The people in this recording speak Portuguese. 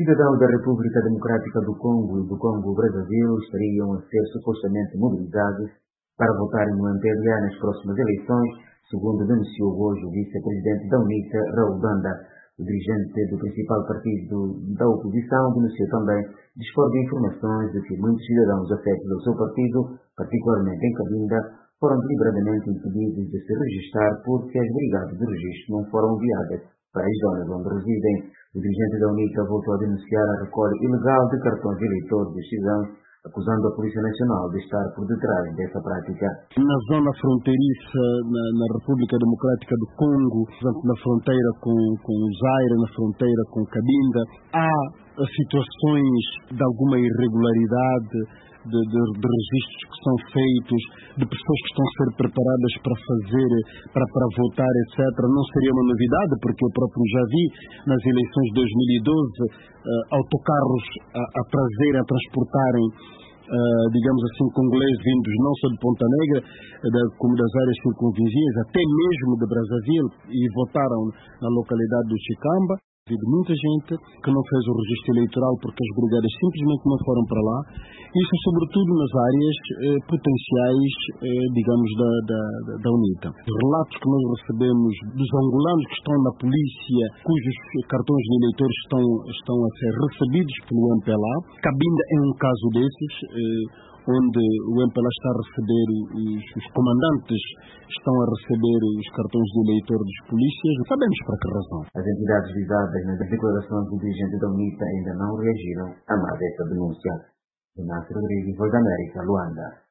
Cidadãos da República Democrática do Congo e do Congo-Brazzaville estariam a ser supostamente mobilizados para votarem no MPLA nas próximas eleições, segundo denunciou hoje o vice-presidente da UNITA, Raul Banda. O dirigente do principal partido da oposição denunciou também dispor de informações de que muitos cidadãos afetos ao seu partido, particularmente em Cabinda, foram deliberadamente impedidos de se registrar porque as brigadas de registro não foram enviadas para as zonas onde residem. O dirigente da UNITA voltou a denunciar a recolha ilegal de cartões de eleitor de cidadãos, acusando a Polícia Nacional de estar por detrás dessa prática. Na zona fronteiriça, na República Democrática do Congo, na fronteira com o Zaire, na fronteira com Cabinda, há situações de alguma irregularidade, de registros que são feitos, de pessoas que estão a ser preparadas para votar, etc. Não seria uma novidade, porque eu próprio já vi nas eleições de 2012 autocarros a trazerem, a transportarem, digamos assim, congoleses vindos não só de Ponta Negra, como das áreas circunvizinhas, até mesmo de Brazzaville, e votaram na localidade do Chicamba. De muita gente que não fez o registro eleitoral porque as brigadas simplesmente não foram para lá. Isso sobretudo nas áreas potenciais, digamos, da UNITA. Os relatos que nós recebemos dos angolanos que estão na polícia, cujos cartões de eleitores estão a ser recebidos pelo MPLA. Cabinda é um caso desses, onde o MPLA está a receber, os comandantes estão a receber os cartões de eleitor dos polícias. Sabemos para que razão. As entidades visadas nas declarações do dirigente da UNITA ainda não reagiram a mais essa denúncia. Inácio Rodrigues, Voz da América, Luanda.